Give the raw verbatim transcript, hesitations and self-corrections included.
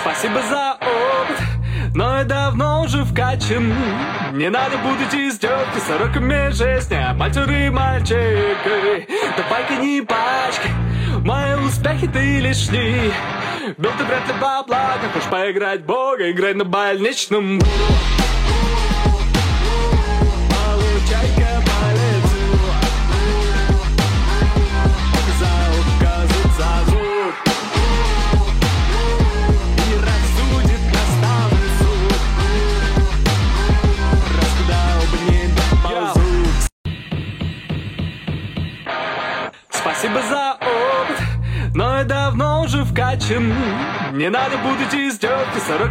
Спасибо за опыт, но я давно уже вкачан. Не надо будить издевки сороками жизни, а мальчуры мальчикой. Давай-ка не пачкай мои успехи, ты лишний. Бил ты вряд ли бабла, как хочешь поиграть бога, играй на больничном. Получай-ка по лицу за указ, за звук. И рассудит наставницу, раскидал бы не доползут. Спасибо за опыт, но я давно уже вкачан. Не надо будить издевки сорок